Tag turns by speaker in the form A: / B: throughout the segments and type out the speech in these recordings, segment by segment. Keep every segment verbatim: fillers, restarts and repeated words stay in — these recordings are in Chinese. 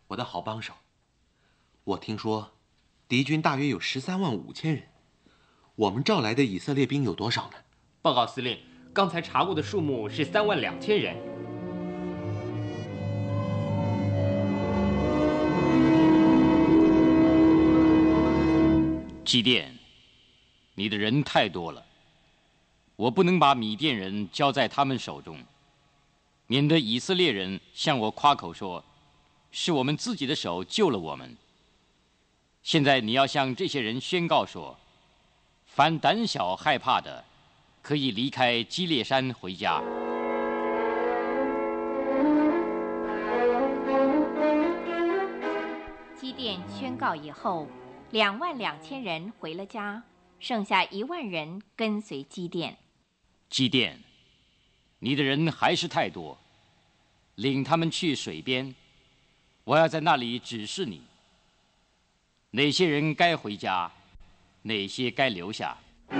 A: 我的好帮手，我听说敌军大约有十三万五千人，我们召来的以色列兵有多少呢？
B: 报告司令，刚才查过的数目是三万两千人。
C: 基甸，你的人太多了，我不能把米甸人交在他们手中，免得以色列人向我夸口说，是我们自己的手救了我们。现在你要向这些人宣告说，凡胆小害怕的，可以离开基列山回家。
D: 基甸宣告以后，两万两千人回了家，剩下一万人跟随基甸。
C: 基甸，你的人还是太多，领他们去水边，我要在那里指示你，哪些人该回家，哪些该留下。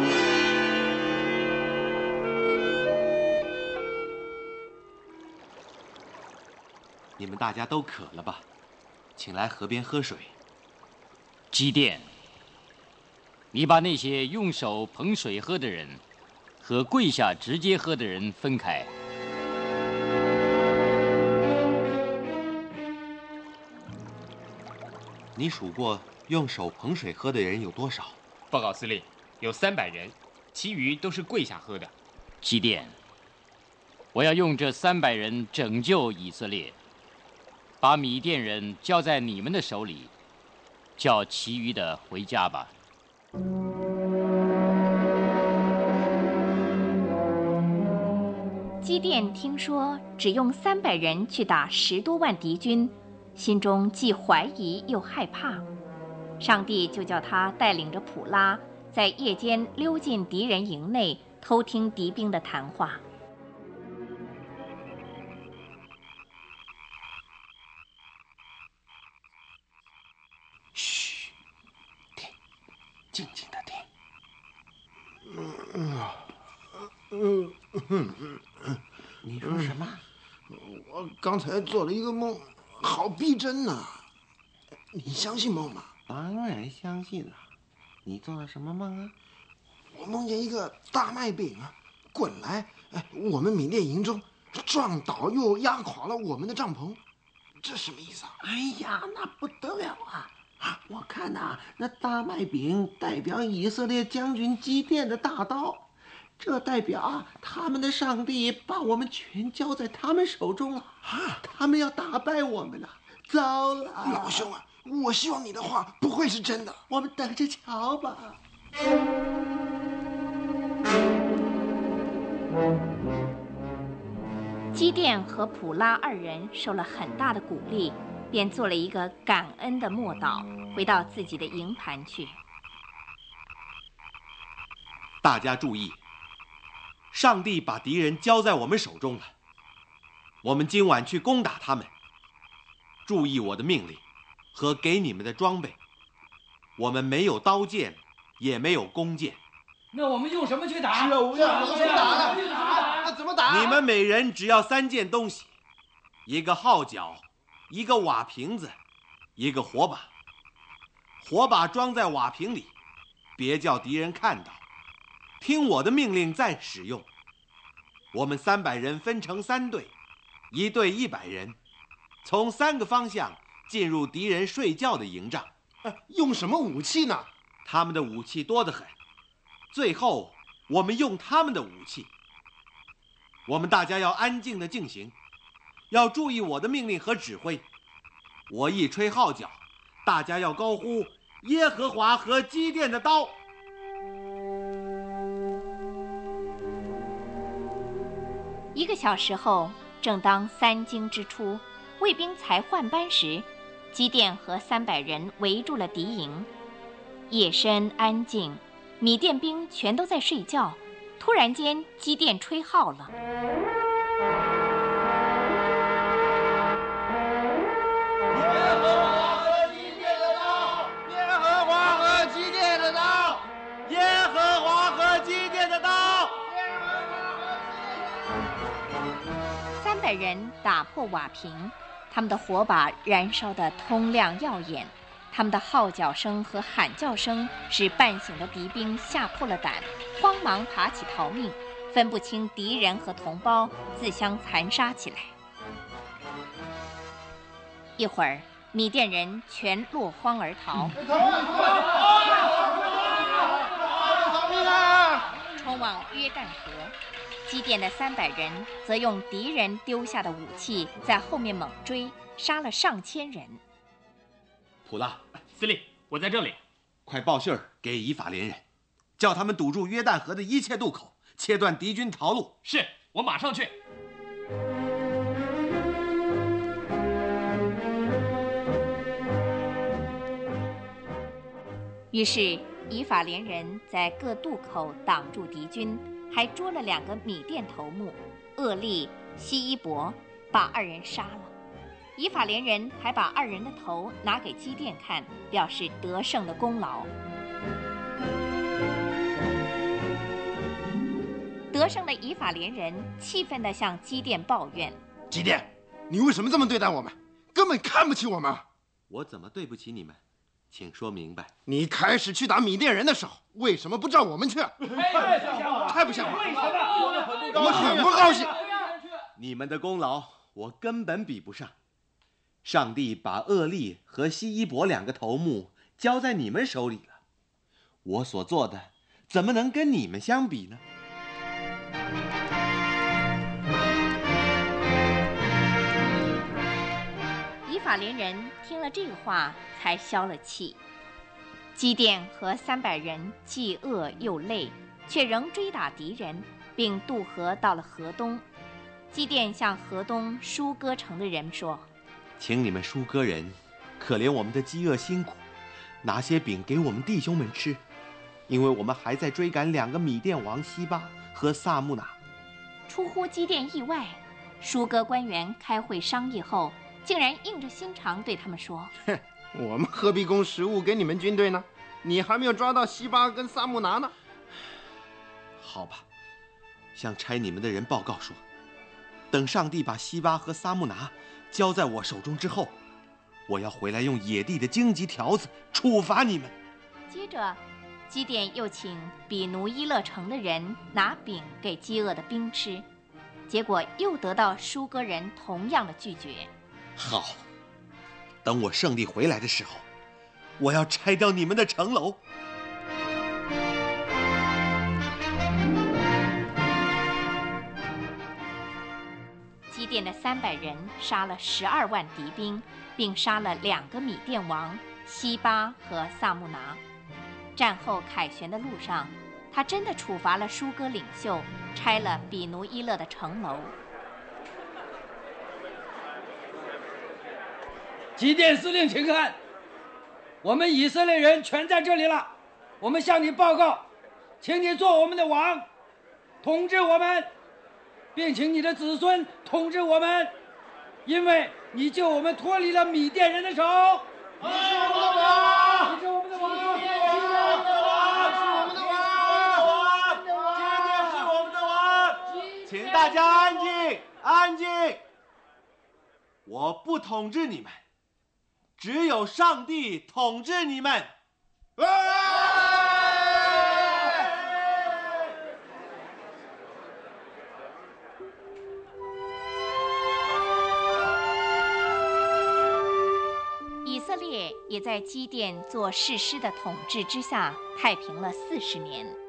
A: 你们大家都渴了吧？请来河边喝水。
C: 基甸，你把那些用手捧水喝的人和跪下直接喝的人分开。
A: 你数过用手捧水喝的人有多少？
B: 报告司令，有三百人，其余都是跪下喝的。
C: 基甸，我要用这三百人拯救以色列，把米甸人交在你们的手里，叫其余的回家吧。
D: 基甸听说只用三百人去打十多万敌军，心中既怀疑又害怕。上帝就叫他带领着普拉，在夜间溜进敌人营内，偷听敌兵的谈话。
A: 嘘，听，静静的听。
E: 嗯嗯嗯，
A: 你说什么？
E: 我刚才做了一个梦，好逼真呐、啊！你相信梦吗？
A: 当然相信了。你做了什么梦啊？
E: 我梦见一个大麦饼啊，滚来，哎，我们缅甸营中，撞倒又压垮了我们的帐篷，这什么意思啊？
F: 哎呀，那不得了啊！啊，我看呐、啊，那大麦饼代表以色列将军基甸的大刀，这代表啊，他们的上帝把我们全交在他们手中了啊！他们要打败我们了，糟了！
E: 老兄啊，我希望你的话不会是真的，
F: 我们等着瞧吧。
D: 基甸和普拉二人受了很大的鼓励，便做了一个感恩的默祷，回到自己的营盘去。
A: 大家注意，上帝把敌人交在我们手中了，我们今晚去攻打他们。注意我的命令和给你们的装备，我们没有刀剑，也没有弓箭。
G: 那我们用什么去打？
E: 是啊，我们要怎么打？
G: 怎么打？
E: 那怎么打？
A: 你们每人只要三件东西：一个号角，一个瓦瓶子，一个火把。火把装在瓦瓶里，别叫敌人看到。听我的命令再使用。我们三百人分成三队，一队一百人，从三个方向进入敌人睡觉的营帐。
E: 用什么武器呢？
A: 他们的武器多得很。最后，我们用他们的武器。我们大家要安静地进行，要注意我的命令和指挥。我一吹号角，大家要高呼耶和华和基甸的刀。
D: 一个小时后，正当三更之初，卫兵才换班时，基甸和三百人围住了敌营。夜深安静，米甸兵全都在睡觉。突然间，基甸吹号了。
H: 耶和华和基甸的刀，耶和华和基甸的刀，
A: 耶和华和基甸的刀。
D: 三百人打破瓦瓶， 他们的火把燃烧得通亮耀眼，他们的号角声和喊叫声使半醒的敌兵吓破了胆，慌忙爬起逃命，分不清敌人和同胞，自相残杀起来。一会儿，米甸人全落荒而逃，冲往约旦河。基甸的三百人则用敌人丢下的武器在后面猛追，杀了上千人。
A: 普拉，
B: 司令，我在这里。
A: 快报信儿给以法莲人，叫他们堵住约旦河的一切渡口，切断敌军逃路。
B: 是，我马上去。
D: 于是以法莲人在各渡口挡住敌军，还捉了两个米甸头目厄利、西伊伯，把二人杀了。以法莲人还把二人的头拿给基甸看，表示得胜的功劳。得胜的以法莲人气愤地向基甸抱怨：
E: 基甸，你为什么这么对待我们？根本看不起我们。
A: 我怎么对不起你们？请说明白。
E: 你开始去打米甸人的时候，为什么不照我们去？太不像话！
G: 为什么？
E: 我们很不高兴。
A: 你们的功劳我根本比不上。上帝把厄利和西伊伯两个头目交在你们手里了，我所做的怎么能跟你们相比呢？
D: 以法莲人听了这个话，才消了气。基甸和三百人既饿又累，却仍追打敌人，并渡河到了河东。基甸向河东舒歌城的人说：
A: 请你们舒歌人可怜我们的饥饿辛苦，拿些饼给我们弟兄们吃，因为我们还在追赶两个米甸王西巴和萨木拿。
D: 出乎基甸意外，舒歌官员开会商议后，竟然硬着心肠对他们说：
E: 哼，我们何必供食物给你们军队呢？你还没有抓到西巴跟萨木拿呢。
A: 好吧，向差你们的人报告说，等上帝把西巴和萨木拿交在我手中之后，我要回来用野地的荆棘条子处罚你们。
D: 接着基甸又请比努伊勒城的人拿饼给饥饿的兵吃，结果又得到舒歌人同样的拒绝。
A: 好，等我胜利回来的时候，我要拆掉你们的城楼。
D: 基甸的三百人杀了十二万敌兵，并杀了两个米甸王西巴和萨木拿。战后凯旋的路上，他真的处罚了舒歌领袖，拆了比努伊勒的城楼。
G: 基甸司令，请看，我们以色列人全在这里了。我们向你报告，请你做我们的王，统治我们，并请你的子孙统治我们，因为你救我们脱离了米甸人的手。
H: 你是我们的王，
G: 你是我们的王，
H: 基甸是我们的王，是我们的王，基甸是我们的王。
A: 请大家安静，安静！我不统治你们，只有上帝统治你们。
D: 以色列也在基甸做士师的统治之下，太平了四十年。